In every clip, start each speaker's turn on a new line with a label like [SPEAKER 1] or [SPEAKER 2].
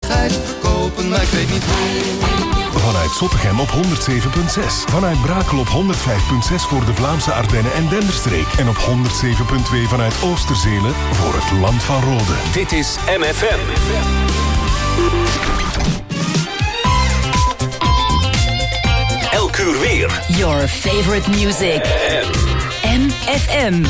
[SPEAKER 1] gezelligheid verkopen, maar ik weet niet hoe.
[SPEAKER 2] Vanuit Zottegem op 107.6. Vanuit Brakel op 105.6 voor de Vlaamse Ardennen en Denderstreek. En op 107.2 vanuit Oosterzele voor het Land van Rode.
[SPEAKER 3] Dit is MFM. Elk uur weer.
[SPEAKER 4] Your favorite music. MFM.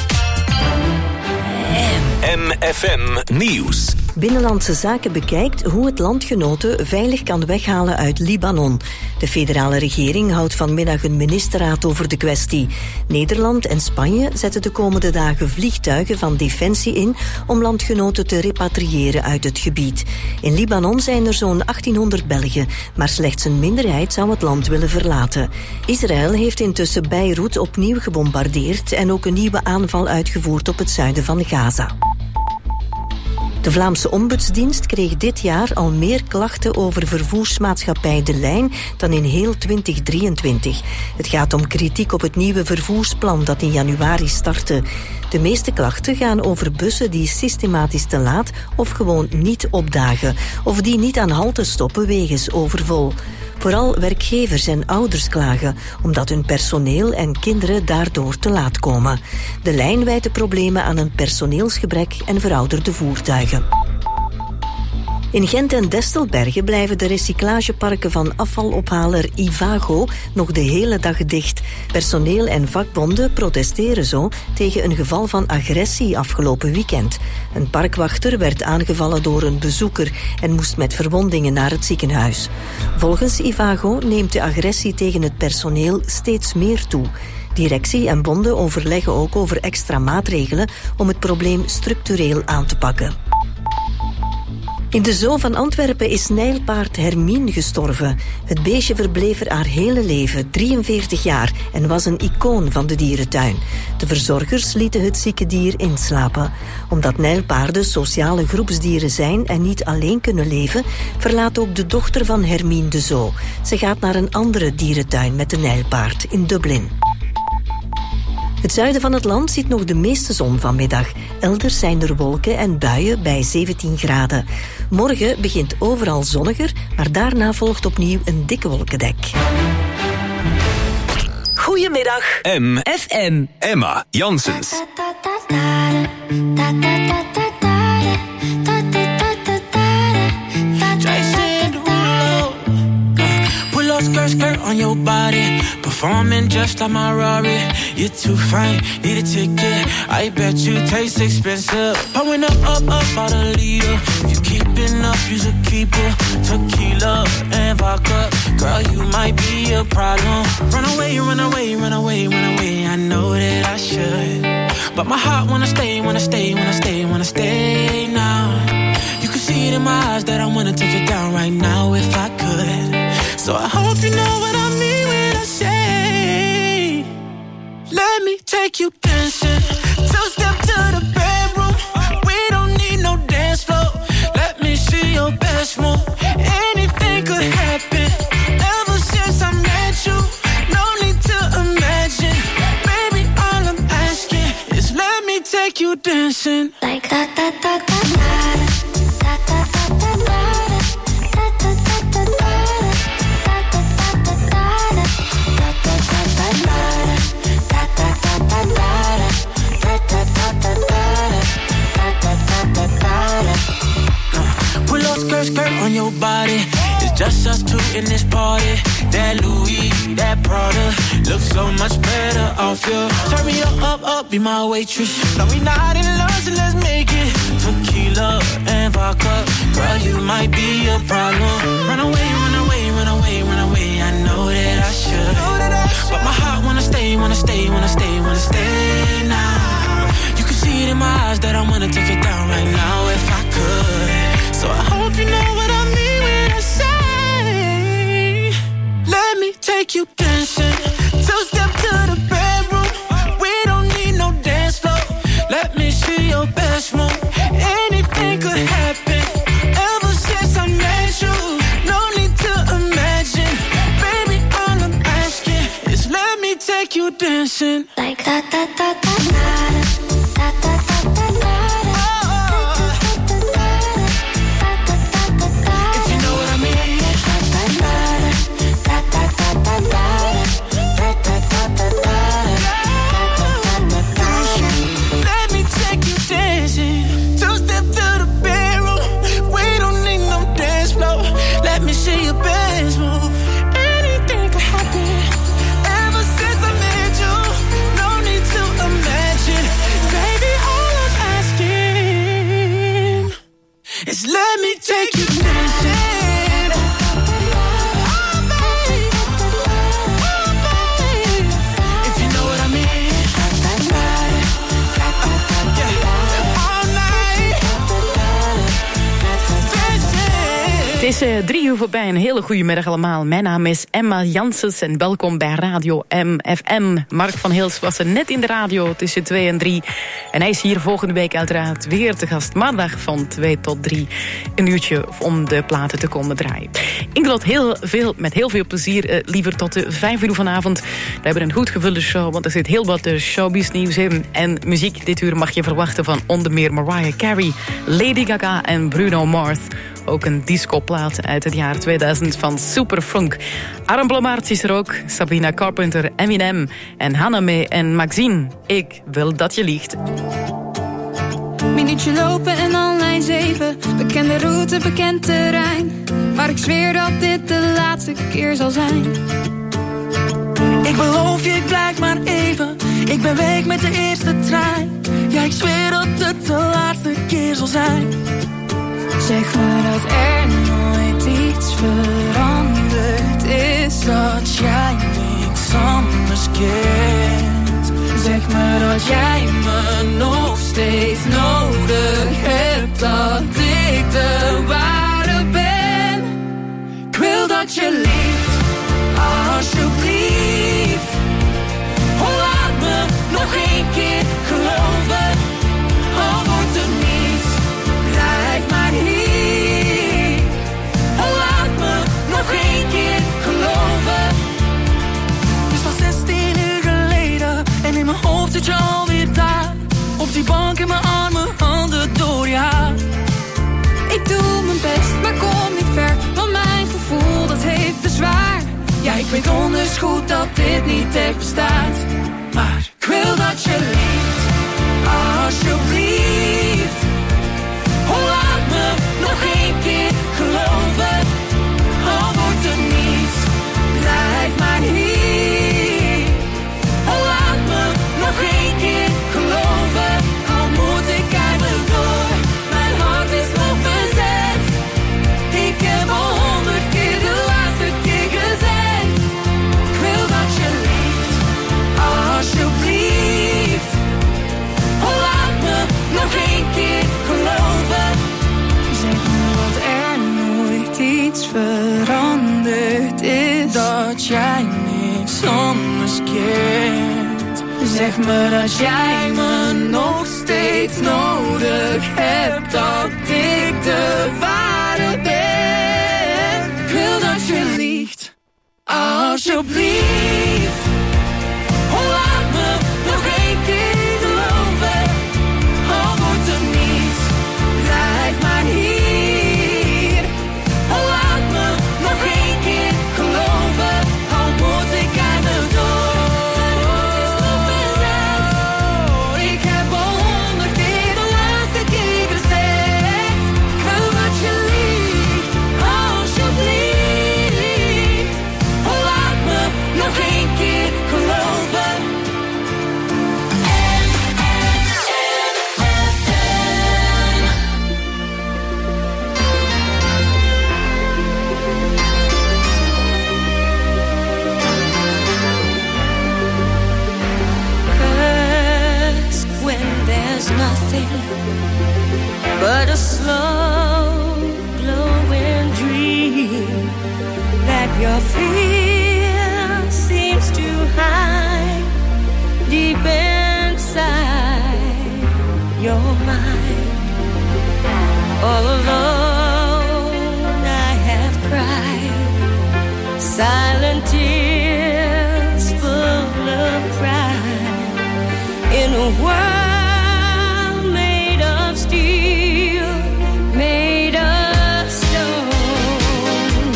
[SPEAKER 3] MFM Nieuws.
[SPEAKER 5] Binnenlandse Zaken bekijkt hoe het landgenoten veilig kan weghalen uit Libanon. De federale regering houdt vanmiddag een ministerraad over de kwestie. Nederland en Spanje zetten de komende dagen vliegtuigen van Defensie in om landgenoten te repatriëren uit het gebied. In Libanon zijn er zo'n 1800 Belgen, maar slechts een minderheid zou het land willen verlaten. Israël heeft intussen Beirut opnieuw gebombardeerd en ook een nieuwe aanval uitgevoerd op het zuiden van Gaza. De Vlaamse Ombudsdienst kreeg dit jaar al meer klachten over vervoersmaatschappij De Lijn dan in heel 2023. Het gaat om kritiek op het nieuwe vervoersplan dat in januari startte. De meeste klachten gaan over bussen die systematisch te laat of gewoon niet opdagen, of die niet aan halte stoppen wegens overvol. Vooral werkgevers en ouders klagen, omdat hun personeel en kinderen daardoor te laat komen. De Lijn wijt de problemen aan een personeelsgebrek en verouderde voertuigen. In Gent en Destelbergen blijven de recyclageparken van afvalophaler Ivago nog de hele dag dicht. Personeel en vakbonden protesteren zo tegen een geval van agressie afgelopen weekend. Een parkwachter werd aangevallen door een bezoeker en moest met verwondingen naar het ziekenhuis. Volgens Ivago neemt de agressie tegen het personeel steeds meer toe. Directie en bonden overleggen ook over extra maatregelen om het probleem structureel aan te pakken. In de zoo van Antwerpen is nijlpaard Hermine gestorven. Het beestje verbleef er haar hele leven, 43 jaar, en was een icoon van de dierentuin. De verzorgers lieten het zieke dier inslapen. Omdat nijlpaarden sociale groepsdieren zijn en niet alleen kunnen leven, verlaat ook de dochter van Hermine de zoo. Ze gaat naar een andere dierentuin met de nijlpaard in Dublin. Het zuiden van het land ziet nog de meeste zon vanmiddag. Elders zijn er wolken en buien bij 17 graden. Morgen begint overal zonniger, maar daarna volgt opnieuw een dikke wolkendek.
[SPEAKER 4] Goedemiddag.
[SPEAKER 3] MFM. Emma Janssens.
[SPEAKER 6] Skirt on your body, performing just like my Rari. You're too fine, need a ticket. I bet you taste expensive. Pouring up out a leader. If you keeping up, you should keep it. Tequila and vodka, girl, you might be a problem. Run away, run away, run away, run away. I know that I should, but my heart wanna stay, wanna stay, wanna stay, wanna stay now. You can see it in my eyes that I wanna take it down right now if I could. So I hope you know what I mean when I say, let me take you dancing. Two-step to the bedroom. We don't need no dance floor. Let me see your best move. Anything could happen. Ever since I met you, no need to imagine. Baby, all I'm asking is let me take you dancing. Like that, that, that, that, that. Skirt on your body. It's just us two in this party. That Louis, that Prada looks so much better off you. Turn me up, be my waitress. No, we not in love, so let's make it. Tequila and vodka, girl, you might be a problem. Run away, run away, run away, run away. I know that I should, but my heart wanna stay, wanna stay, wanna stay, wanna stay now. You can see it in my eyes that I wanna take it down right now if I could. So I hope you know what I mean when I say, let me take you dancing. Two-step to the bedroom. We don't need no dance floor. Let me see your best move. Anything could happen. Ever since I met you, no need to imagine. Baby, all I'm asking is let me take you dancing. Like that, that, that, that, that, that, that, that, that, that.
[SPEAKER 7] Het is 3 uur voorbij, een hele goede middag allemaal. Mijn naam is Emma Janssens en welkom bij Radio MFM. Mark van Hils was er net in de radio tussen 2 en 3. En hij is hier volgende week uiteraard weer te gast. Maandag van 2 tot 3. Een uurtje om de platen te komen draaien. Ik wil met heel veel plezier liever tot de 5 uur vanavond. We hebben een goed gevulde show, want er zit heel wat showbiz nieuws in. En muziek dit uur mag je verwachten van onder meer Mariah Carey, Lady Gaga en Bruno Mars. Ook een discoplaat uit het jaar 2000 van Superfunk. Aram Blommaerts is er ook, Sabrina Carpenter, Eminem en Hannah en Maxine. Ik wil dat je liegt.
[SPEAKER 8] Minuutje lopen en al lijn 7. Bekende route, bekend terrein. Maar ik zweer dat dit de laatste keer zal zijn.
[SPEAKER 6] Ik beloof je, ik blijf maar even. Ik ben weg met de eerste trein. Ja, ik zweer dat het de laatste keer zal zijn.
[SPEAKER 8] Zeg me dat er nooit iets veranderd is.
[SPEAKER 6] Dat jij niks anders kent.
[SPEAKER 8] Zeg me dat jij me nog steeds nodig hebt. Dat ik de ware ben.
[SPEAKER 6] Ik wil dat je liegt, alsjeblieft. Oh, laat me nog 1 keer geloven. Al wordt er niets, blijf maar hier. Oh, laat me nog 1 keer geloven. Het is al 16 uur geleden en in mijn hoofd zit je alweer daar. Op die bank in mijn armen, handen door je haar.
[SPEAKER 8] Ik doe mijn best, maar kom niet ver. Want mijn gevoel, dat heeft bezwaar.
[SPEAKER 6] Ja, ik weet donders goed dat dit niet echt bestaat. Maar ik wil dat je liegt, alsjeblieft. Oh, laat me nog 1 keer geloven. Al wordt er niets, blijf maar hier. Oh, laat me nog 1 keer geloven. Al moet ik eigenlijk door, mijn hart is nog bezet. Ik heb al 100 keer de laatste keer gezegd. Ik wil dat je liegt, alsjeblieft. Oh, laat me nog 1 keer geloven.
[SPEAKER 8] Zeg me dat er nooit iets veranderd is.
[SPEAKER 6] Dat jij niks anders kent.
[SPEAKER 8] Zeg me dat jij me nog steeds nodig hebt. Dat ik de ware ben.
[SPEAKER 6] Ik wil dat je liegt, alsjeblieft. Oh, laat me nog 1 keer geloven. Al wordt er niets, blijf maar hier. Oh, laat me nog 1 keer geloven. Al moet ik eigenlijk door. Mijn hart is nog bezet. Ik heb al 100 keer de laatste keer gezegd. Ik wil dat je liegt, alsjeblieft. Oh, laat me nog 1 keer geloven.
[SPEAKER 9] First, when there's nothing but a slow glowing dream that your fear seems to hide deep inside your mind. All alone I have cried silent tears full of pride in a world made of steel, made of stone.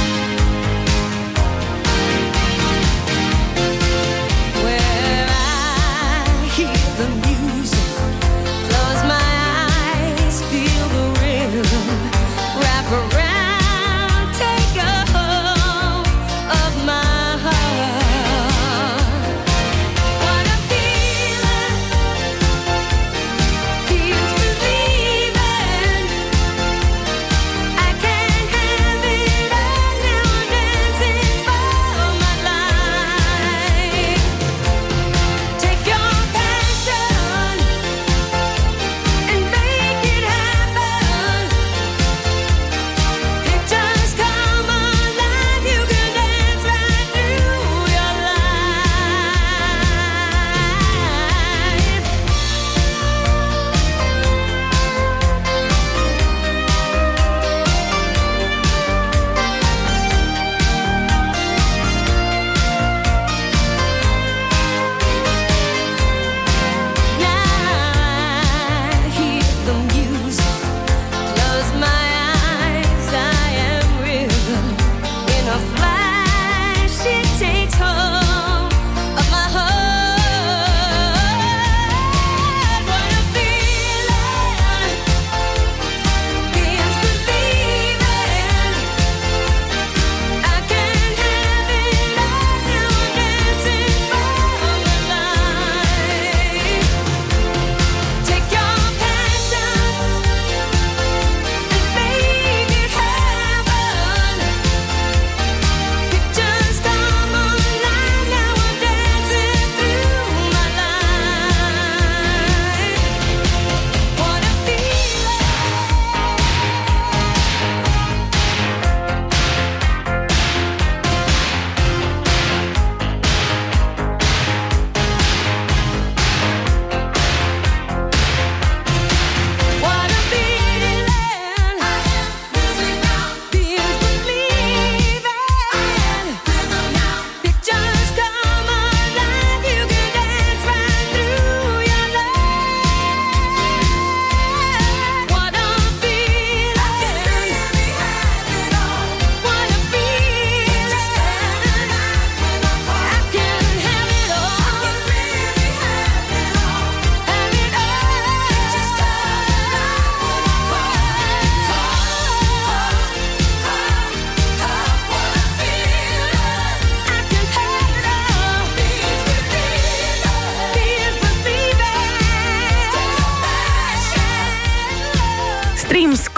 [SPEAKER 9] Where I hear the music, close my eyes, feel the rhythm, wrap around, take a hold of my heart. What a feeling,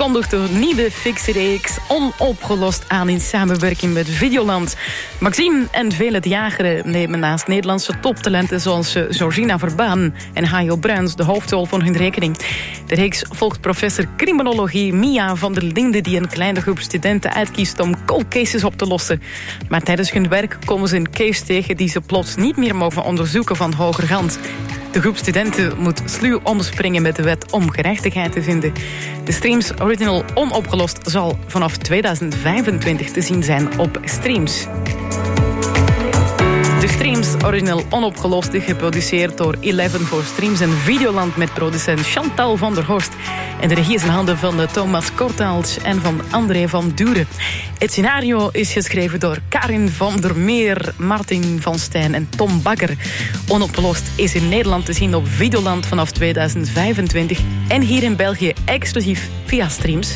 [SPEAKER 7] kondigt de nieuwe fictiereeks Onopgelost aan in samenwerking met Videoland. Maxime en Vele de Jager nemen naast Nederlandse toptalenten zoals Georgina Verbaan en Hajo Bruins de hoofdrol van hun rekening. De reeks volgt professor criminologie Mia van der Linde, die een kleine groep studenten uitkiest om cold cases op te lossen. Maar tijdens hun werk komen ze een case tegen die ze plots niet meer mogen onderzoeken van hoger hand. De groep studenten moet sluw omspringen met de wet om gerechtigheid te vinden. De Streams Original Onopgelost zal vanaf 2025 te zien zijn op Streams. De Streams Original Onopgelost is geproduceerd door 11 voor Streams en Videoland met producent Chantal van der Horst. En de regie is in handen van Thomas Kortals en van André van Duren. Het scenario is geschreven door Karin van der Meer, Martin van Stijn en Tom Bakker. Onopgelost is in Nederland te zien op Videoland vanaf 2025 en hier in België exclusief via Streams.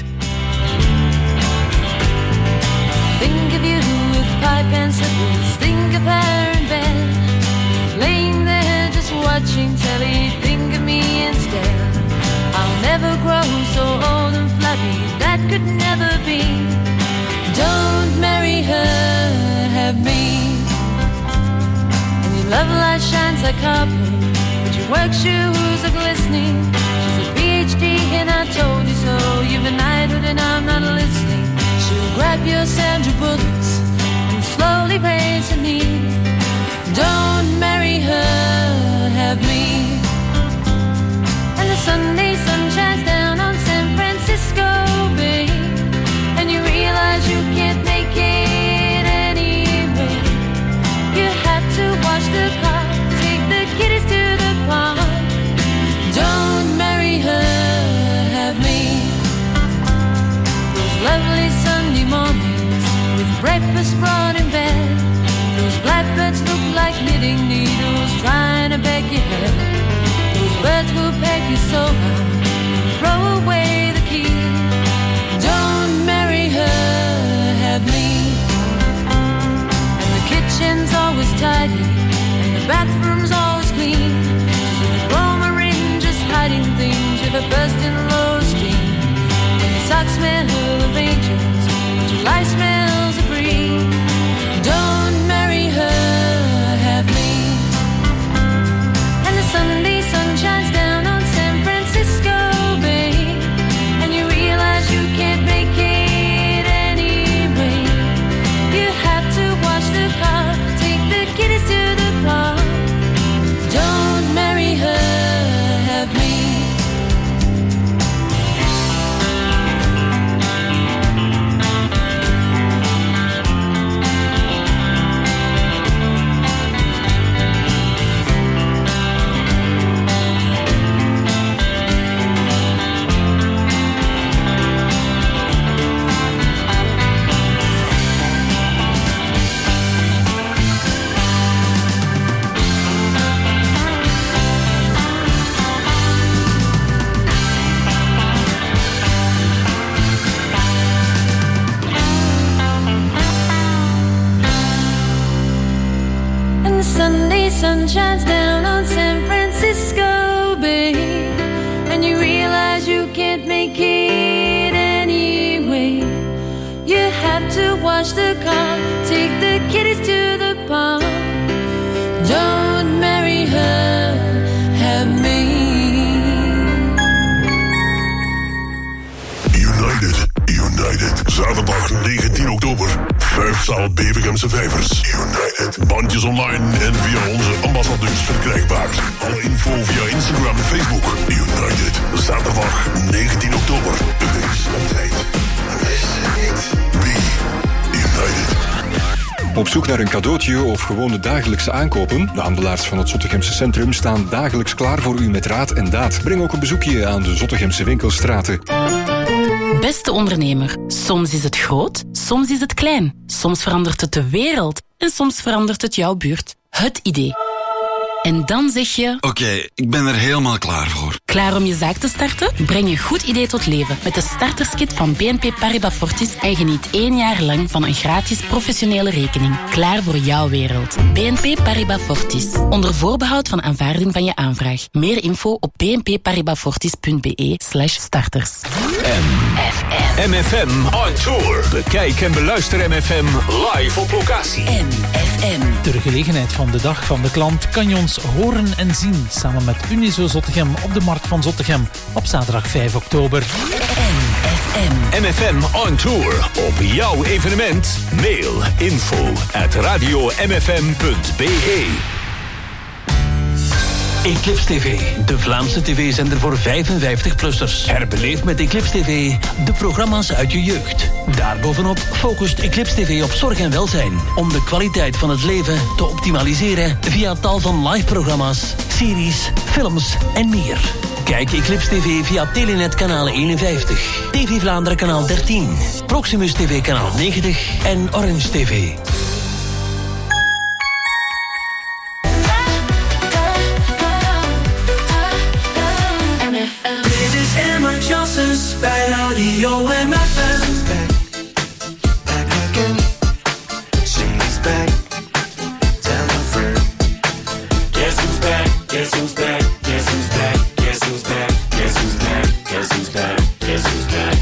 [SPEAKER 9] Think of you with pipe and slippers. Think of her in bed, laying there just watching telly. Think of me instead. I'll never grow so old and flabby. That could never be. Don't marry her, have me. And your love light shines like copper, but your work shoes are glistening. She's a PhD and I told you so. You've a knighthood and I'm not listening. She'll grab your Sandra Bullets and slowly raise her knee. Don't marry her, have me. And the Sunday sun shines down on San Francisco Bay, and you realize you can't make it anyway. You have to wash the car, take the kiddies to the park. Don't marry her, have me. Those lovely Sunday mornings with breakfast brought in bed. Those blackbirds look like knitting needles trying to beg your head. Those birds will peg you so hard, throw away the key. Don't marry her, have me. And the kitchen's always tidy, and the bathroom's always clean. She's in the chroma ring, just hiding things with a bursting low steam. And the socks smell of angels, but your life smells of green. Don't marry her, have me. And the Sunday sun shines down on San Francisco Bay, and you realize you can't make it anyway. You have to wash the car, take the kiddies to the park. Don't marry her, have me. Sunday sun shines down on San Francisco Bay, and you realize you can't make it anyway. You have to wash the car, take the kiddies to the park. Don't marry her, have me.
[SPEAKER 10] United, zaterdag 19 oktober. 5-zaal Bevegemse Vijvers. United. Bandjes online en via onze ambassadeurs verkrijgbaar. Alle info via Instagram en Facebook. United, zaterdag 19 oktober. Wees op tijd. Wees niet. Be United.
[SPEAKER 11] Op zoek naar een cadeautje of gewone dagelijkse aankopen? De handelaars van het Zottegemse Centrum staan dagelijks klaar voor u met raad en daad. Breng ook een bezoekje aan de Zottegemse winkelstraten.
[SPEAKER 12] Beste ondernemer, soms is het groot, soms is het klein. Soms verandert het de wereld en soms verandert het jouw buurt. Het idee. En dan zeg je...
[SPEAKER 13] Oké, ik ben er helemaal klaar voor.
[SPEAKER 12] Klaar om je zaak te starten? Breng je goed idee tot leven met de starterskit van BNP Paribas Fortis en geniet 1 jaar lang van een gratis professionele rekening. Klaar voor jouw wereld. BNP Paribas Fortis. Onder voorbehoud van aanvaarding van je aanvraag. Meer info op bnpparibasfortis.be/starters.
[SPEAKER 3] MFM on tour. Bekijk en beluister MFM live op locatie.
[SPEAKER 14] MFM. Ter gelegenheid van de Dag van de Klant kan je ons horen en zien samen met Unizo Zottegem op de Markt van Zottegem op zaterdag 5 oktober.
[SPEAKER 3] MFM on tour. Op jouw evenement. Mail info@radiomfm.be.
[SPEAKER 15] Eclipse TV, de Vlaamse tv-zender voor 55-plussers. Herbeleef met Eclipse TV de programma's uit je jeugd. Daarbovenop focust Eclipse TV op zorg en welzijn, om de kwaliteit van het leven te optimaliseren via tal van live-programma's, series, films en meer. Kijk Eclipse TV via Telenet kanaal 51, TV Vlaanderen kanaal 13, Proximus TV kanaal 90 en Orange TV.
[SPEAKER 6] Emma Johnson's bij Radio MFM.
[SPEAKER 1] Back again. She's back. Tell a friend.
[SPEAKER 6] Guess who's back? Guess who's back? Guess who's back? Guess who's back? Guess who's back? Guess who's back? Guess who's back?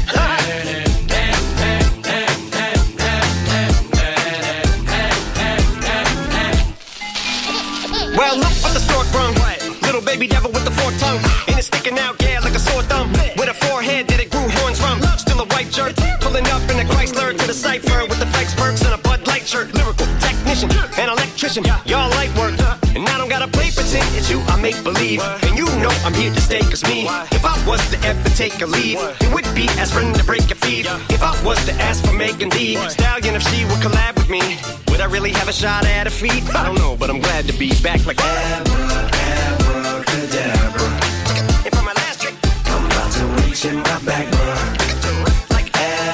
[SPEAKER 16] Well, look what the stork brung. Little baby devil with the forked tongue. And it's sticking out, yeah, like a sore thumb. With a forehead that it grew horns from. Still a white shirt. Pulling up in a Chrysler to the cipher with the flex perks and a Bud Light shirt. Lyrical technician, an electrician. Y'all light work. And I don't gotta play pretend. It's you I make believe. And you know I'm here to stay, cause me, if I was to ever take a leave, it would be as friend to break your feet. If I was to ask for Megan D Stallion, if she would collab with me, would I really have a shot at her feet? I don't know, but I'm glad to be back like
[SPEAKER 1] Abracadabra.
[SPEAKER 16] And for my last trick,
[SPEAKER 1] I'm about to reach in my back, bruh.
[SPEAKER 16] Like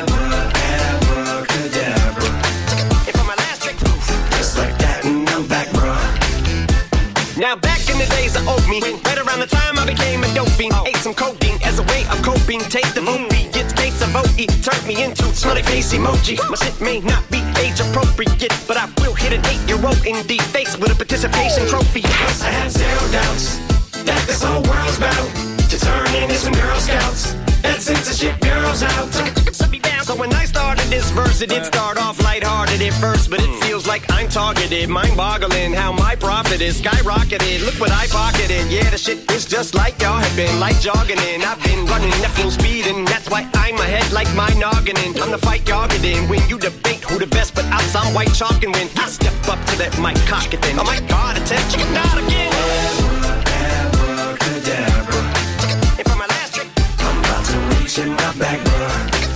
[SPEAKER 1] abracadabra.
[SPEAKER 16] And for my last trick,
[SPEAKER 1] just like that, and I'm back, bruh.
[SPEAKER 16] Now back in the days of old me, right around the time I became a dope fiend, ate some codeine as a way of coping. Take the movie, get case of OE, turned me into smiley face emoji. My shit may not be age appropriate, but I will hit an 8-year-old in the face with a participation trophy.
[SPEAKER 1] Yes, I have zero doubts that this whole world's bound to turn into some Girl Scouts and censorship bureaus out.
[SPEAKER 16] So when I started this verse, it did start off lighthearted at first, but it feels like I'm targeted. Mind-boggling how my profit is skyrocketed. Look what I pocketed. Yeah, the shit is just like y'all have been, like jogging in. I've been running at full speed, and that's why I'm ahead like my noggin. I'm the fight y'all get in. When you debate who the best, but out some white chalk and win. I step up to that mic, cock it then. Oh my God, attempt chicken out again.
[SPEAKER 1] Abracadabra.
[SPEAKER 16] And for my last trick,
[SPEAKER 1] I'm about to reach in my back, bruh.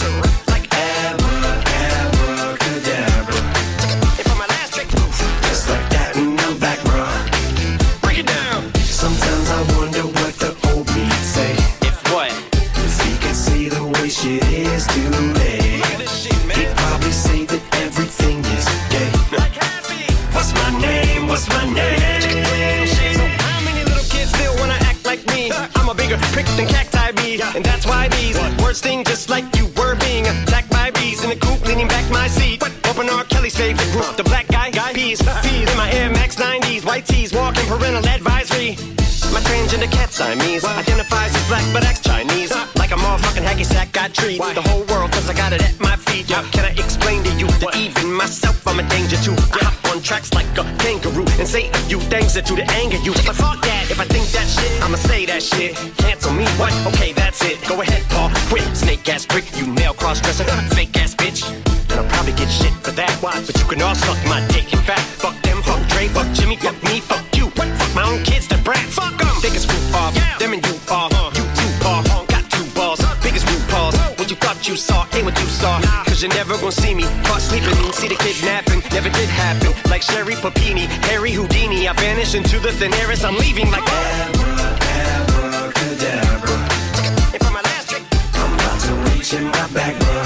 [SPEAKER 6] Shit is too late. He'd probably say that everything is gay. What's my name? What's my name?
[SPEAKER 16] So how many little kids still wanna act like me? I'm a bigger prick than cacti bee, and that's why these words sting just like you were being attacked by bees in the coop, leaning back my seat. Open R. Kelly's favorite group, the black guy peas. In my Air Max 90s, white tees, walking parental advisory. My transgender cat Siamese identifies as black but acts Chinese. Like a motherfucking hacky sack, got treat the whole world cause I got it at my feet. Can I explain to you that even myself I'm a danger to? I hop on tracks like a kangaroo and say a few things that to the anger you. But fuck that, if I think that shit, I'ma say that shit. Cancel me, what? Okay, that's it. Go ahead, Paul, quit. Snake ass prick, you male cross-dresser, fake ass bitch. And I'll probably get shit for that. But you can all suck my dick. In fact, fuck them, fuck Dre, fuck Jimmy, fuck me, fuck you. Fuck my own kids, they're brats. Fuck them. They can screw off. Them and you are. You too are. Got two balls. Biggest root balls. What you thought you saw ain't what you saw. Cause you're never gonna see me caught sleeping. See the kidnapping. Never did happen. Like Sherry Papini, Harry Houdini. I vanish into the thin air as I'm leaving like
[SPEAKER 1] abracadabra.
[SPEAKER 16] And for my last trick,
[SPEAKER 1] I'm about to reach in my back, bruh.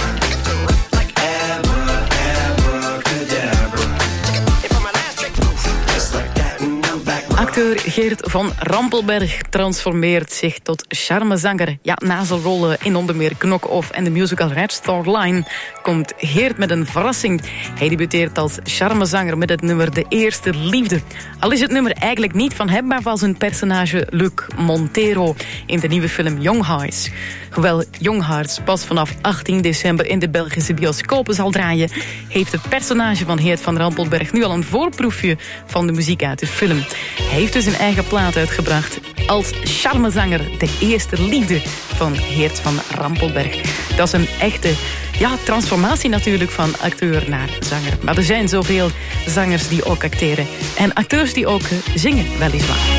[SPEAKER 7] Acteur Geert van Rampelberg transformeert zich tot charmezanger. Ja, na zijn rollen in onder meer Knock-Off en de musical Red Star Line komt Geert met een verrassing. Hij debuteert als charmezanger met het nummer De Eerste Liefde. Al is het nummer eigenlijk niet van hem, maar van zijn personage Luc Montero in de nieuwe film Young Hearts. Hoewel Young Hearts pas vanaf 18 december in de Belgische bioscopen zal draaien, heeft het personage van Geert van Rampelberg nu al een voorproefje van de muziek uit de film. Hij heeft dus een eigen plaat uitgebracht als charmezanger De Eerste Liefde van Geert van Rampelberg. Dat is een echte transformatie natuurlijk van acteur naar zanger. Maar er zijn zoveel zangers die ook acteren en acteurs die ook zingen, weliswaar.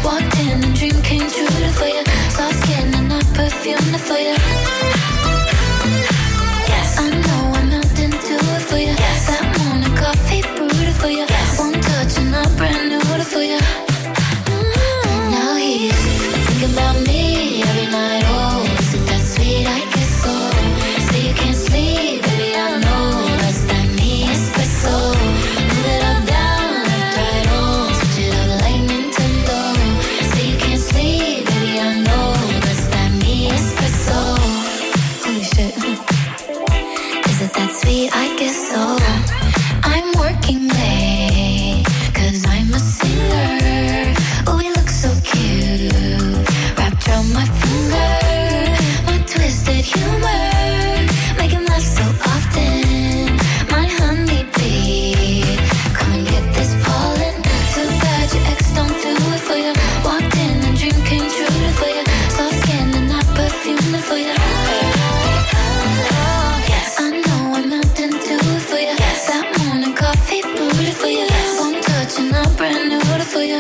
[SPEAKER 17] perfume for you. for you. One touch and I'm brand new for you. Now he's thinking about me every night. Oh, is it that sweet? I guess so. Say you can't sleep, baby, I know that's that me espresso. Move it up, down, left, right, oh, switch it up like Nintendo. Say you can't sleep, baby, I know that's that me espresso. Holy shit. Is it that sweet? I guess so. I'm working late, 'cause I'm a singer. Oh, we look so cute, wrapped around my finger. My twisted humor, make him laugh so often. My honeybee, come and get this pollen. Too bad your ex don't do it for you. Walked in and dream came true for you. Soft skin and not perfume for you. I know I'm not into it for you. That morning coffee brewed for you. One touch and I'm brand new for you.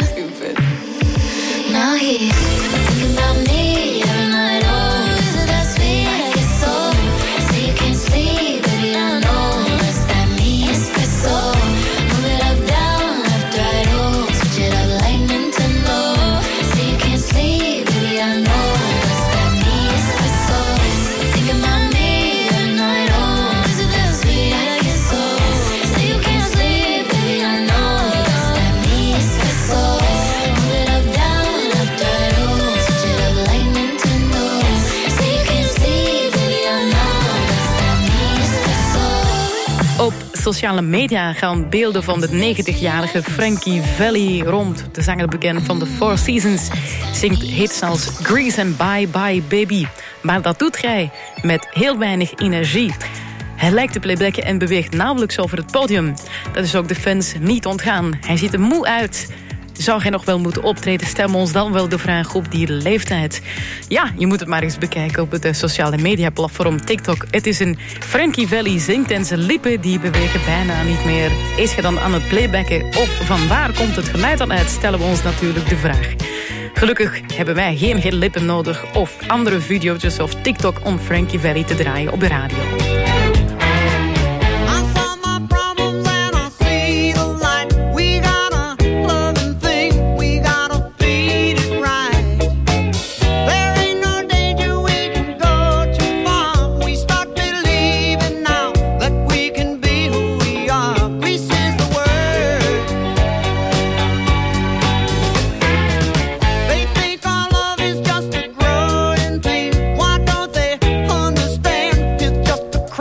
[SPEAKER 17] Now he's thinking about me every night. Oh, is it that sweet? I guess so. Say you can't sleep, baby, I know that's that me espresso. Move it up, down, left, right, oh, switch it up like Nintendo. Say you can't sleep, baby, I know that's that me espresso. Thinking about me every night. Oh, is it that sweet? I guess so. Say you can't sleep, baby, I know that's that me espresso. Move it up, down, left, right, oh, switch it up like Nintendo. Say you can't sleep, baby, I know that's that me espresso.
[SPEAKER 7] Op sociale media gaan beelden van de 90-jarige Frankie Valli rond. De zanger bekend van The Four Seasons zingt hits als Grease en Bye Bye Baby. Maar dat doet hij met heel weinig energie. Hij lijkt te playbacken en beweegt nauwelijks over het podium. Dat is ook de fans niet ontgaan. Hij ziet er moe uit. Zou hij nog wel moeten optreden? Stel ons dan wel de vraag op die leeftijd. Ja, je moet het maar eens bekijken op het sociale media platform TikTok. Het is een Frankie Valli zingt en zijn lippen die bewegen bijna niet meer. Is hij dan aan het playbacken of van waar komt het geluid dan uit? Stellen we ons natuurlijk de vraag. Gelukkig hebben wij geen lippen nodig of andere video's of TikTok om Frankie Valli te draaien op de radio.
[SPEAKER 18] Just a growing pain. Why don't they understand? It's just a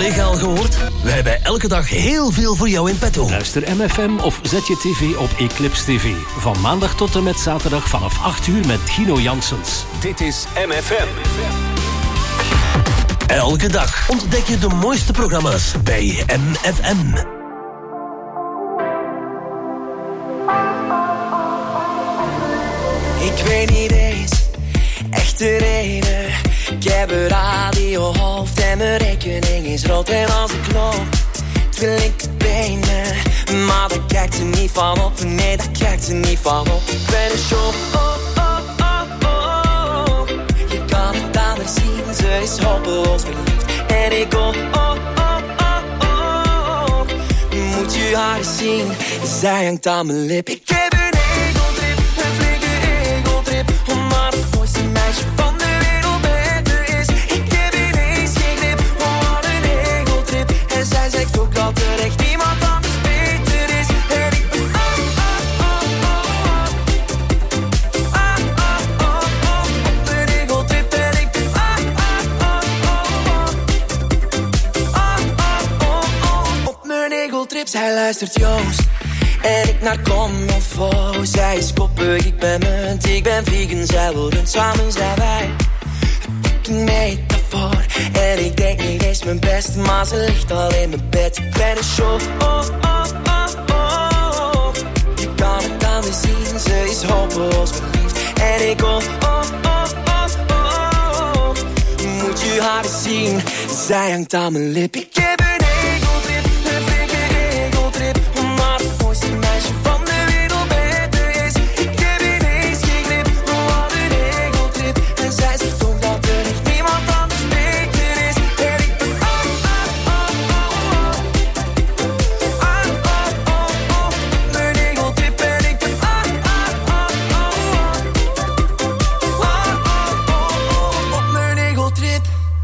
[SPEAKER 15] collega al gehoord? Wij hebben elke dag heel veel voor jou in petto.
[SPEAKER 18] Luister MFM of zet je tv op Eclipse TV. Van maandag tot en met zaterdag vanaf 8 uur met Gino Janssens.
[SPEAKER 3] Dit is MFM.
[SPEAKER 15] Elke dag ontdek je de mooiste programma's bij MFM.
[SPEAKER 19] Ik weet niet eens echt de reden. Ik heb een radiohoofd en mijn rekening is rood. En als ik loop, twee linkerbenen. Maar daar kijkt ze niet van op. Nee, daar kijkt ze niet van op. Ik ben een show, Je kan het aan haar zien, ze is hopeloos verliefd. En ik go, Moet je haar eens zien, zij hangt aan mijn lip. Ik heb een egotrip, een flinke egotrip. Omdat het mooiste meisje van de wereld met me is. Ik heb ineens geen grip, wat een egotrip. En zij zegt ook dat er echt niemand anders beter is. En ik ben op mijn egotrip. En ik ben op mijn egotrip. Zij luistert Joost en ik naar Commonfo. Zij is koppig, ik ben munt, ik ben vegan. Zij wil rund, samen zijn wij een metafoor. En ik denk niet eens mijn best, maar ze ligt al in mijn bed. Ik ben een show, Je kan het aan me zien, ze is hopeloos verliefd. En ik go, Moet je haar eens zien, zij hangt aan mijn lip. Ik heb een egotrip, een flinke egotrip. Omdat het mooiste meisje van de wereld met me is. Ik heb ineens geen grip, wat een egotrip. En zij zegt ook dat er echt niemand anders beter is. En ik ben mijn egotrip. En ik ben op mijn egotrip.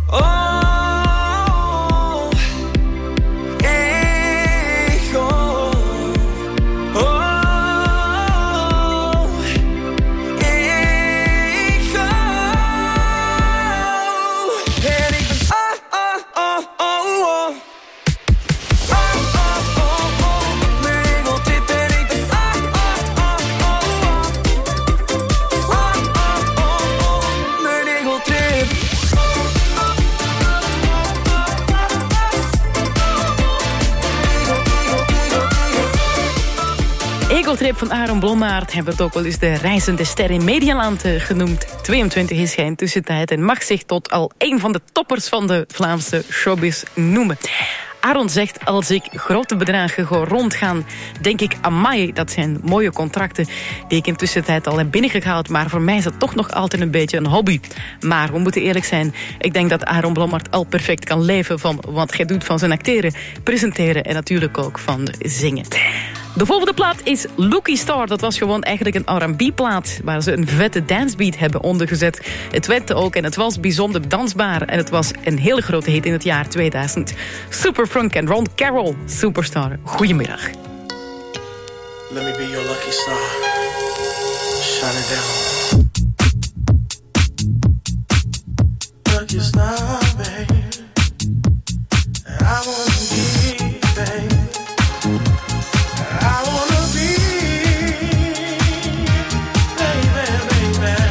[SPEAKER 7] Egotrip van Aaron Blommaert hebben het ook wel eens de reizende ster in Medialand genoemd. 22 is hij in tussentijd en mag zich tot al een van de toppers van de Vlaamse showbiz noemen. Aaron zegt, als ik grote bedragen ga rondgaan, denk ik, amai, dat zijn mooie contracten die ik in tussentijd al heb binnengehaald, maar voor mij is het toch nog altijd een beetje een hobby. Maar we moeten eerlijk zijn, ik denk dat Aaron Blommaert al perfect kan leven van wat hij doet van zijn acteren, presenteren en natuurlijk ook van zingen. De volgende plaat is Lucky Star. Dat was gewoon eigenlijk een R&B-plaat waar ze een vette dancebeat hebben ondergezet. Het werd ook en het was bijzonder dansbaar en het was een hele grote hit in het jaar 2000. Superfunk en Ron Carroll, Superstar. Goedemiddag.
[SPEAKER 20] Let me be your lucky star. Shine it down. Lucky star, babe. I wanna be, babe. I wanna be, baby, baby.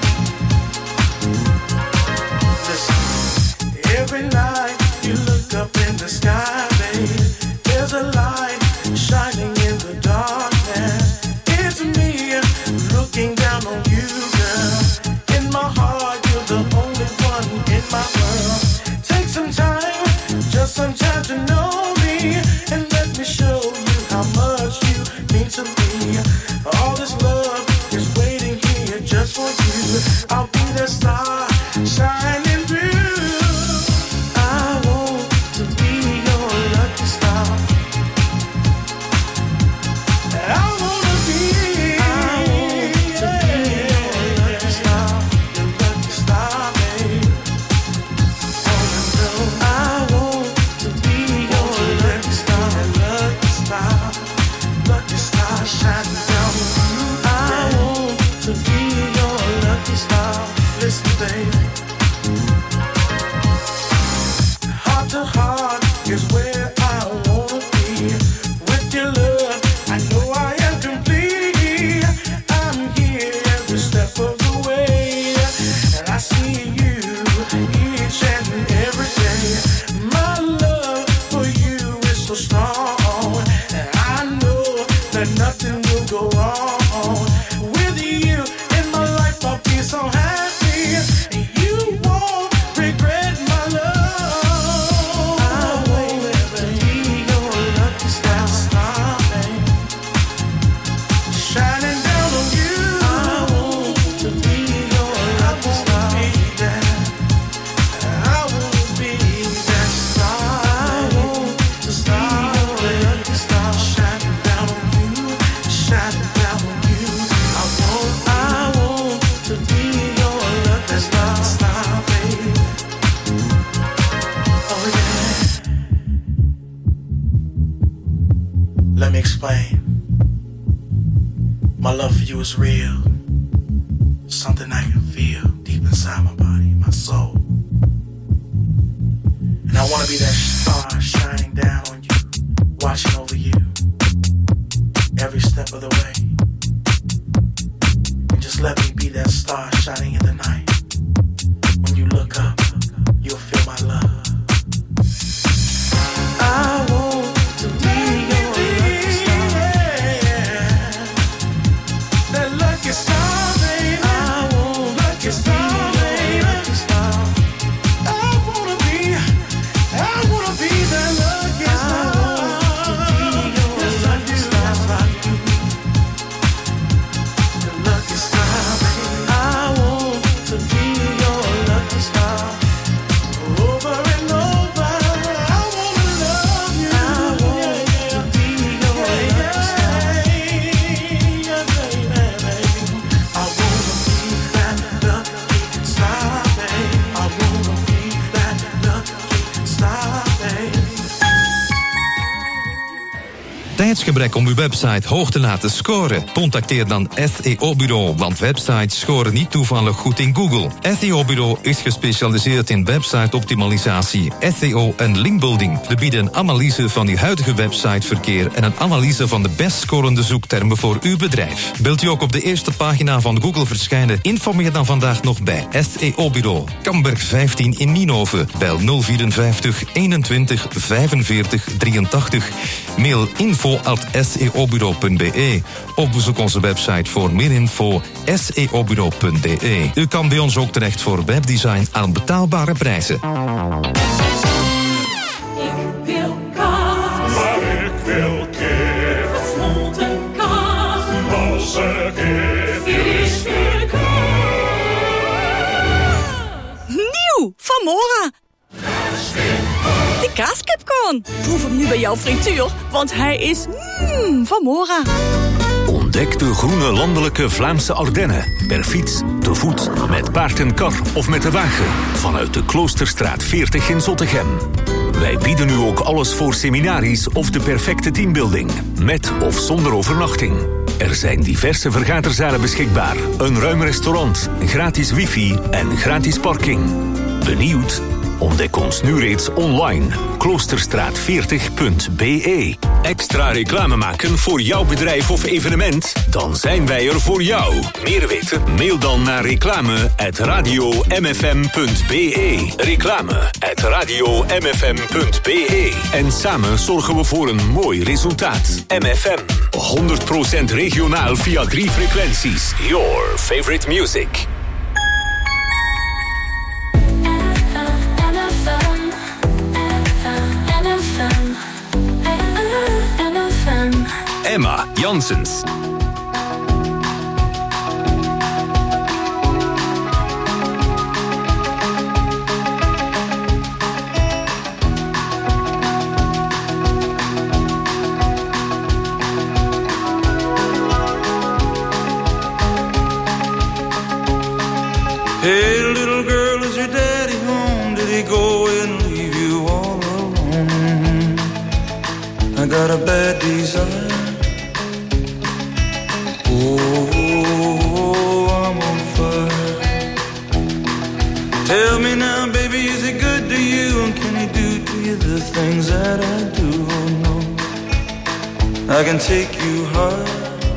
[SPEAKER 20] Listen, every night you look up in the sky, baby, there's a light shining in the darkness. It's me looking down on you, girl. In my heart, you're the only one in my world. Take some time, just some time to know me, and let me show you how much you mean to me. All this love is waiting here just for you. I'll be the star shining through. I want to be your lucky star. I want to be your lucky star, babe. I want to be your lucky star, lucky star shining down. I want to be your lucky star. Listen, baby, is where I wanna be. With your love, I know I am complete. I'm here every step of the way, and I see you each and every day. My love for you is so strong, and I know that nothing will go wrong. With you in my life, I'll be so happy. You won't regret my love. I won't ever be your lucky star, starring, shining down on you. I want to be your lucky star. I want to be that star. I want to be your lucky star, shining down on you, shining down on you. I want to be your lucky star, baby. Oh yeah. Let me explain. My love for you is real. Something I can feel deep inside my body, my soul. And I want to be that star shining down on you, watching over you every step of the way. And just let me be that star shining in the night. When you look up, you'll feel my love. I want to be your lucky star. That lucky star, baby. I want lucky star, baby. Lucky star. I wanna be that lucky star. Yes, I do. The lucky star, baby. I want to be your lucky star. Over and over, I wanna love you. I want to be your lucky star. Yeah, baby. I wanna be that lucky star, baby. I wanna be that lucky star, baby.
[SPEAKER 21] Tijdsgebrek om uw website hoog te laten scoren? Contacteer dan SEO-bureau, want websites scoren niet toevallig goed in Google. SEO-bureau is gespecialiseerd in website-optimalisatie, SEO en linkbuilding. We bieden een analyse van uw huidige websiteverkeer en een analyse van de best scorende zoektermen voor uw bedrijf. Wilt u ook op de eerste pagina van Google verschijnen? Informeer dan vandaag nog bij SEO-bureau. Kamberg 15 in Nienhoven. Bel 054 21 45 83. Mail info@seobureau.be of bezoek onze website voor meer info seobureau.be. U kan bij ons ook terecht voor webdesign aan betaalbare prijzen.
[SPEAKER 22] Nieuw van Mora. De kaaskipcorn. Proef hem nu bij jouw frituur, want hij is van Mora.
[SPEAKER 3] Ontdek de groene landelijke Vlaamse Ardennen. Per fiets, te voet, met paard en kar of met de wagen. Vanuit de Kloosterstraat 40 in Zottegem. Wij bieden nu ook alles voor seminaries of de perfecte teambuilding. Met of zonder overnachting. Er zijn diverse vergaderzalen beschikbaar. Een ruim restaurant, gratis wifi en gratis parking. Benieuwd? Ontdek ons nu reeds online. Kloosterstraat40.be. Extra reclame maken voor jouw bedrijf of evenement? Dan zijn wij er voor jou. Meer weten? Mail dan naar reclame@radiomfm.be. Reclame@radiomfm.be. En samen zorgen we voor een mooi resultaat. MFM. 100% regionaal via 3 frequenties. Your favorite music. Emma Janssens.
[SPEAKER 23] Hey, little girl, is your daddy home? Did he go and leave you all alone? I got a bad desire. Oh, I'm on fire. Tell me now, baby, is he good to you? And can he do to you with the things that I do. Oh no, I can take you high.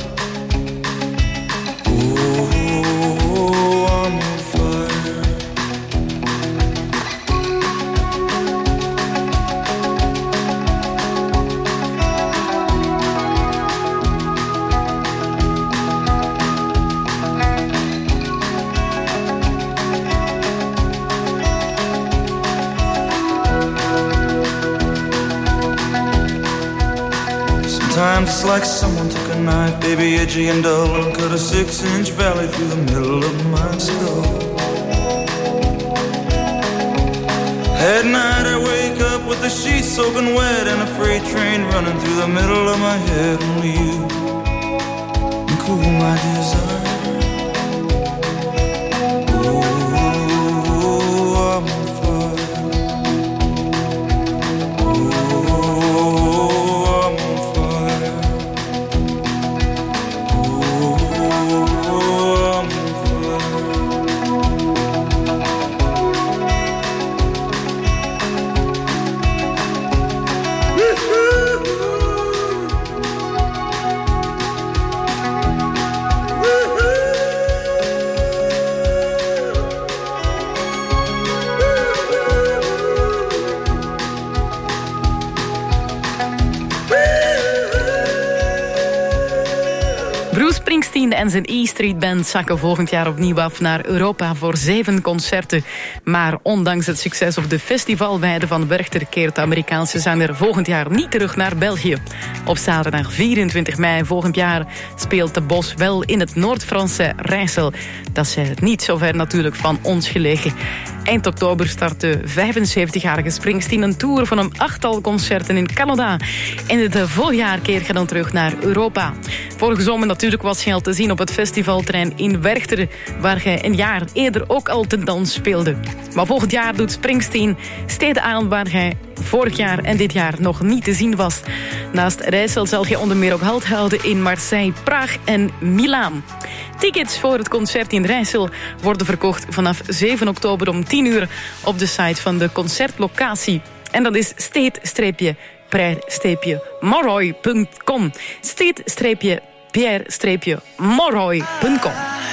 [SPEAKER 23] Sometimes it's like someone took a knife, baby, edgy and dull, and cut a 6-inch valley through the middle of my skull. At night I wake up with the sheets soaking wet and a freight train running through the middle of my head. Only you can cool my desire.
[SPEAKER 7] En zijn E-Street Band zakken volgend jaar opnieuw af naar Europa voor 7 concerten. Maar ondanks het succes op de festivalweide van Werchter keert de Amerikaanse zanger volgend jaar niet terug naar België. Op zaterdag 24 mei volgend jaar speelt de Bos wel in het Noord-Franse Rijssel. Dat is niet zo ver natuurlijk van ons gelegen. Eind oktober start de 75-jarige Springsteen een tour van een 8-tal concerten in Canada. En het voljaar keert hij dan terug naar Europa. Vorige zomer natuurlijk was hij al te zien op het festivalterrein in Werchter, waar hij een jaar eerder ook al te dans speelde. Maar volgend jaar doet Springsteen steden aan waar hij vorig jaar en dit jaar nog niet te zien was. Naast Rijssel zal hij onder meer ook halt houden in Marseille, Praag en Milaan. Tickets voor het concert in Rijssel worden verkocht vanaf 7 oktober om 10 uur op de site van de concertlocatie. En dat is state-pierre-moroy.com. state-pierre-moroy.com.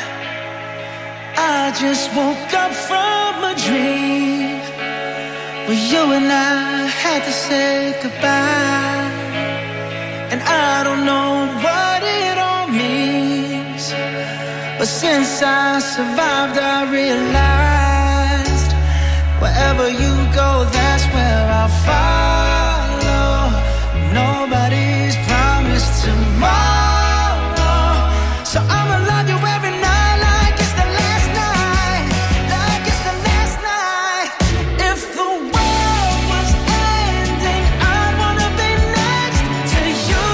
[SPEAKER 23] I just woke up from a dream where you and I had to say goodbye. And I don't know what it all means, but since I survived I realized wherever you go, that's where I'll follow. Nobody's promised tomorrow, so I'ma love you every night like it's the last night, like it's the last night. If the world was ending, I'd wanna be next to you.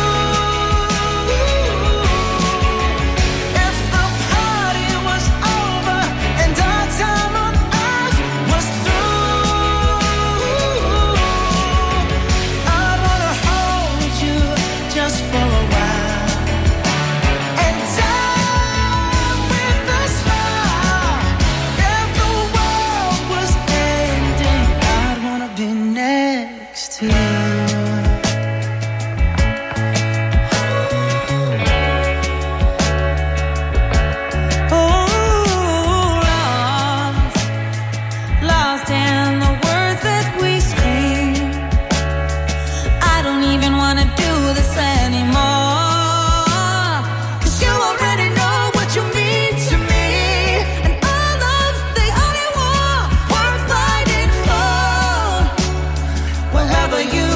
[SPEAKER 23] If the party was over and our time on earth was through, I'd wanna hold you just for a while and die with a smile. If the world was ending, I'd wanna be next to you.
[SPEAKER 2] Lost in the words that we scream. I don't even wanna do this anymore, 'cause you already know what you mean to me, and our love's the only war worth fighting for.
[SPEAKER 23] Wherever you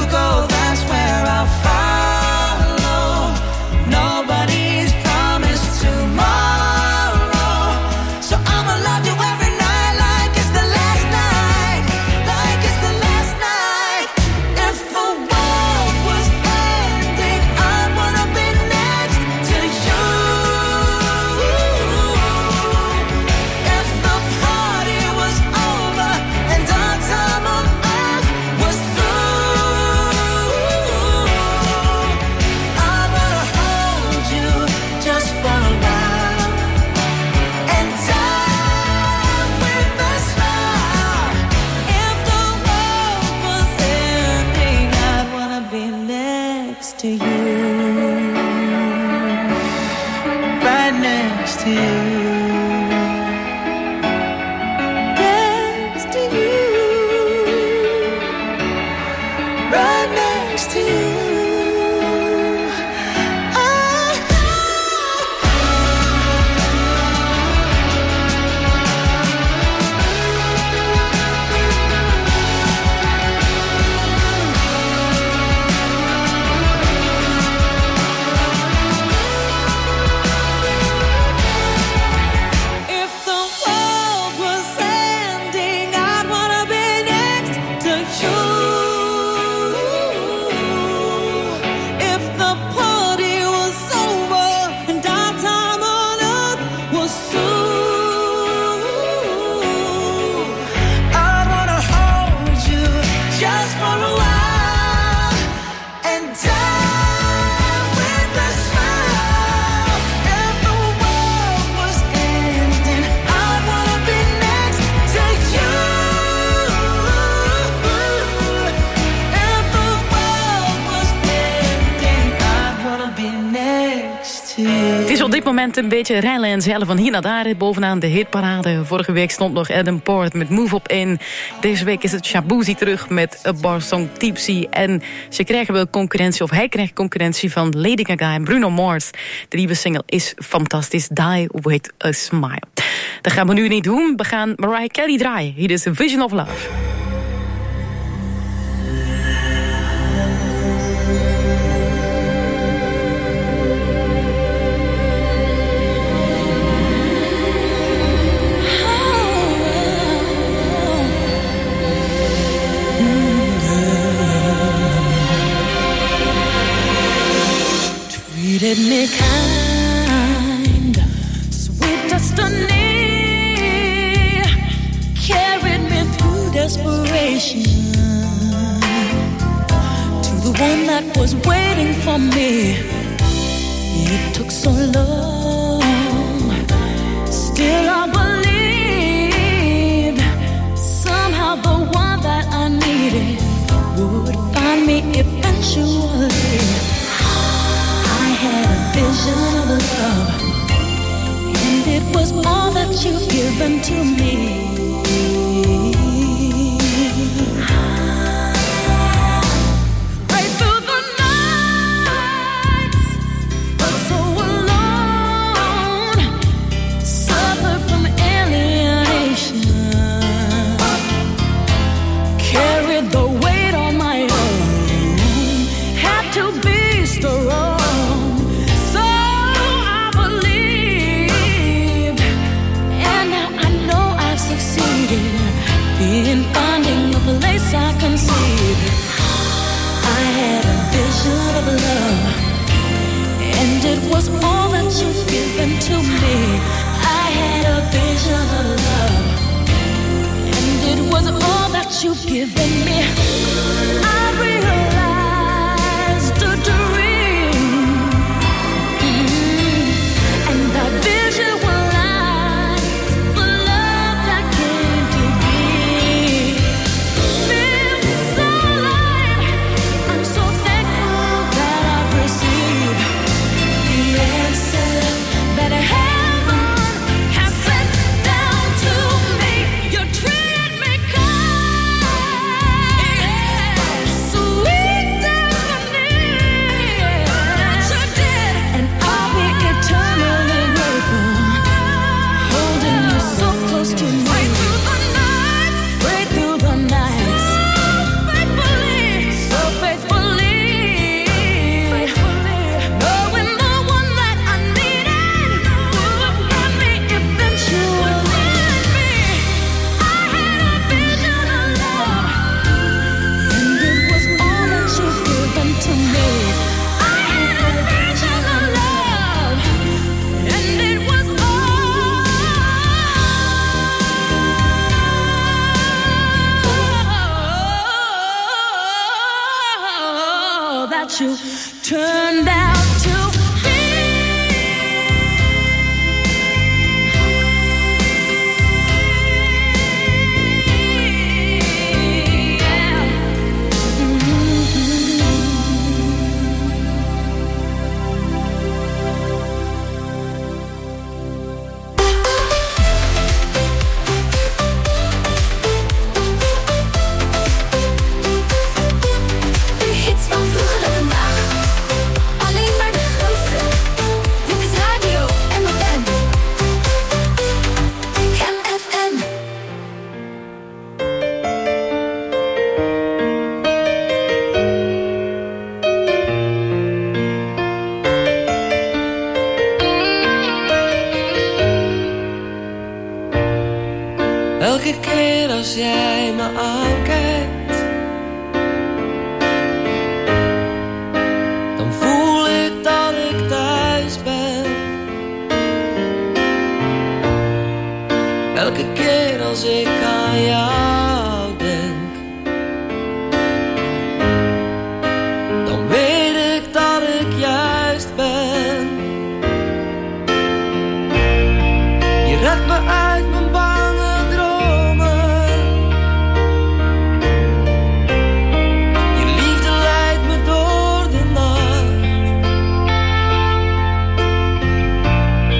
[SPEAKER 7] moment een beetje rijlen en zeilen van hier naar daar. Bovenaan de hitparade. Vorige week stond nog Adam Port met Move Up In. Deze week is het Shabuzi terug met A Bar Song Tipsy. En ze krijgen wel concurrentie, of hij krijgt concurrentie van Lady Gaga en Bruno Mars. De nieuwe single is fantastisch. Die With A Smile. Dat gaan we nu niet doen. We gaan Mariah Carey draaien. Hier is Vision of Love.
[SPEAKER 22] Treated me kind, sweet destiny, carried me through desperation to the one that was waiting for me. It took so long, still I believed somehow the one that I needed would find me eventually. Had a vision of love, and it was all that you've given to me. Right through the nights, felt so alone, suffered from alienation, carried the weight on my own, had to be strong. In finding a place I conceived, I had a vision of love, and it was all that you've given to me. I had a vision of love, and it was all that you've given me. I realized a dream, and that vision was you turned out to be. Yeah.
[SPEAKER 17] De hits van vroeger en vandaag. Alleen maar de grootste. Dit is Radio MFM. MFM.
[SPEAKER 19] Elke keer als jij me aankijkt, dan voel ik dat ik thuis ben. Elke keer als ik aan jou denk, dan weet ik dat ik juist ben. Je redt me uit mijn bange dromen. Je liefde leidt me door de nacht.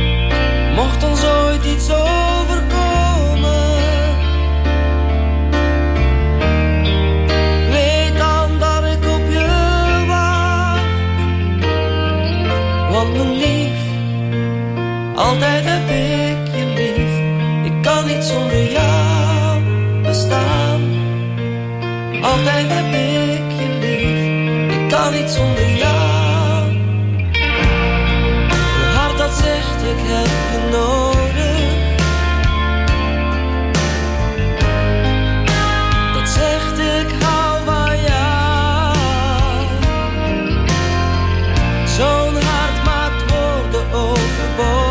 [SPEAKER 19] Altijd heb ik je lief, ik kan niet zonder jou. Een hart dat zegt ik heb je nodig, dat zegt ik hou van jou. Zo'n hart maakt woorden overbodig.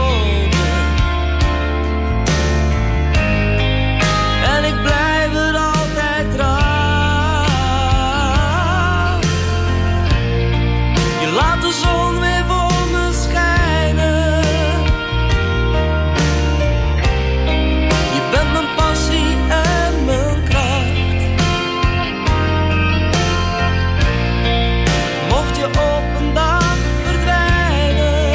[SPEAKER 19] En ik blijf er altijd trouw. Je laat de zon weer voor me schijnen. Je bent mijn passie en mijn kracht. Mocht je op een dag verdwijnen,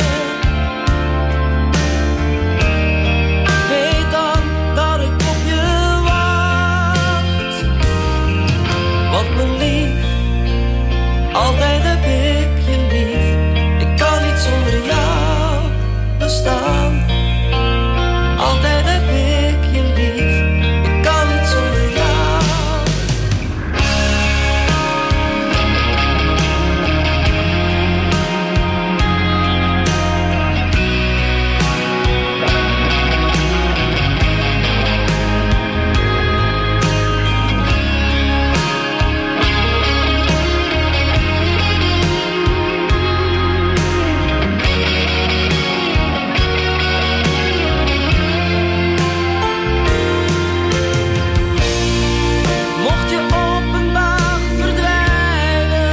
[SPEAKER 19] weet dan dat ik op je wacht. Want mijn lief, altijd heb ik je lief. Ik kan niet zonder jou bestaan. Altijd heb ik je lief. Ik kan niet zonder jou. Mocht je op een dag verdwijnen,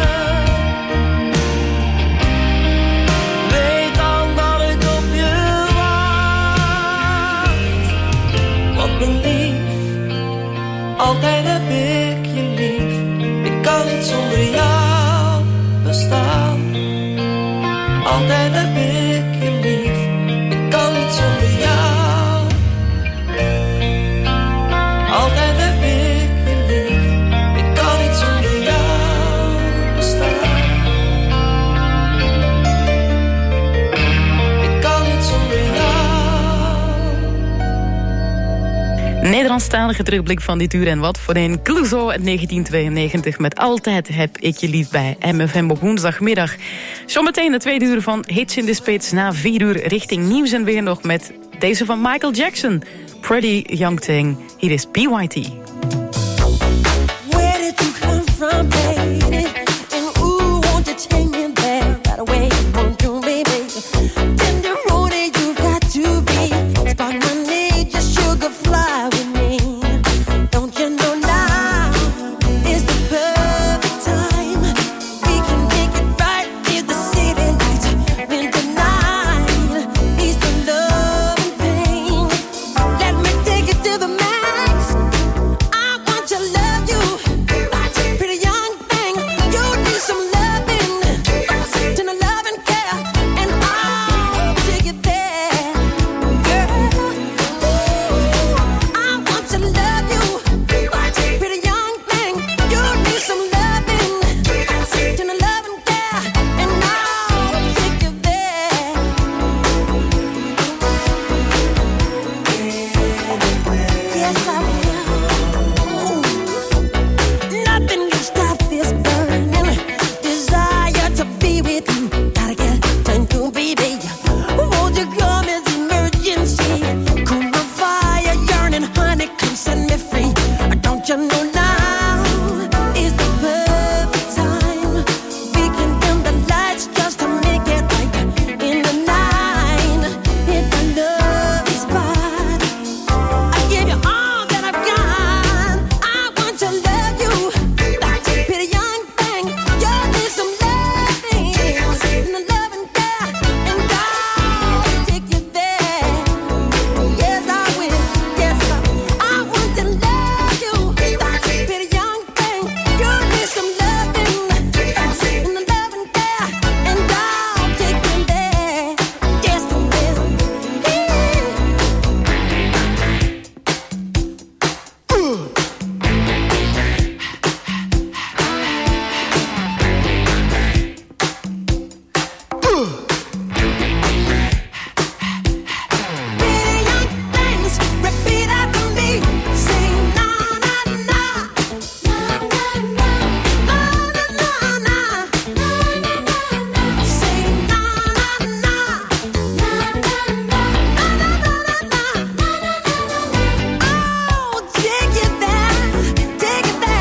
[SPEAKER 19] weet dan dat ik op je wacht. Want mijn lief, altijd heb ik je lief. Ik kan niet zonder jou bestaan. Altijd heb ik je lief. Ik kan niet zonder jou. Altijd heb ik je lief. Ik kan niet zonder jou bestaan. Ik kan niet zonder jou.
[SPEAKER 7] Nederlandstalige terugblik van dit uur en wat voor een Clouseau uit 1992 met Altijd heb ik je lief bij MFM op woensdagmiddag. Zometeen de tweede uur van Hits in the Spits na 4 uur richting nieuws en weer nog met deze van Michael Jackson. Pretty Young Thing. Hier is PYT.
[SPEAKER 4] Where did you come from, baby?